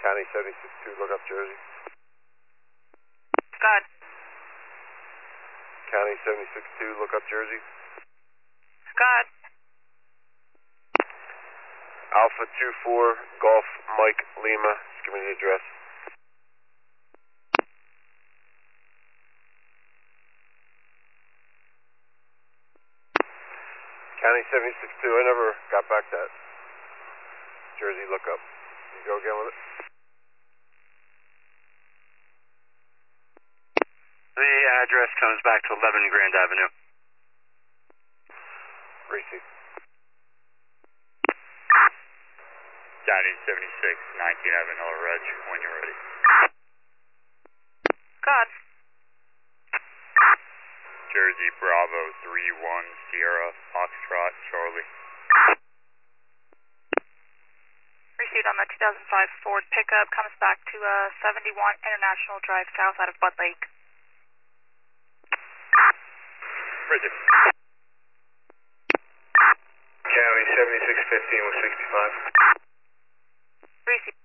County 76-2, look up Jersey. Scott. County 76-2, look up Jersey. Scott. Alpha 24, Golf Mike Lima, just give me the address. County 76-2, I never got back that Jersey lookup. You go again with it? The address comes back to 11 Grand Avenue. Receive. County 76, 19 Avenue Reg, when you're ready. Scott. Jersey Bravo 31 Sierra Foxtrot Charlie. Received on the 2005 Ford pickup. Comes back to 71 International Drive South out of Bud Lake. Bridget. County 76-15 with 65. Received.